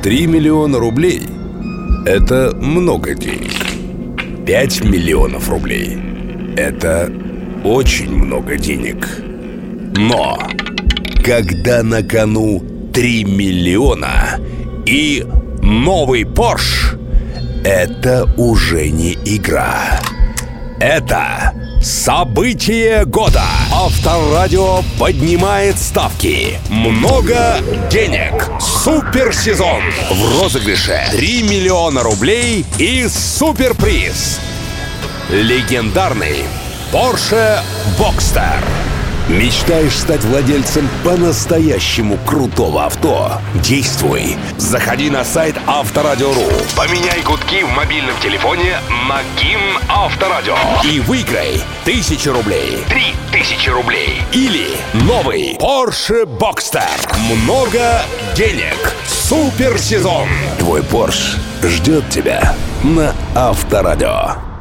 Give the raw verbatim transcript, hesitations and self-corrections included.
Три миллиона рублей – это много денег. Пять миллионов рублей – это очень много денег. Но когда на кону три миллиона и новый Porsche, это уже не игра. Это событие года. Авторадио поднимает ставки. Много денег. Суперсезон. В розыгрыше три миллиона рублей и суперприз. Легендарный Porsche Boxster. Мечтаешь стать владельцем по-настоящему крутого авто? Действуй! Заходи на сайт Авторадио.ру. Поменяй гудки в мобильном телефоне на гимн Авторадио. И выиграй тысячу рублей, три тысячи рублей или новый Porsche Boxster. Много денег. Суперсезон. Твой Porsche ждет тебя на Авторадио.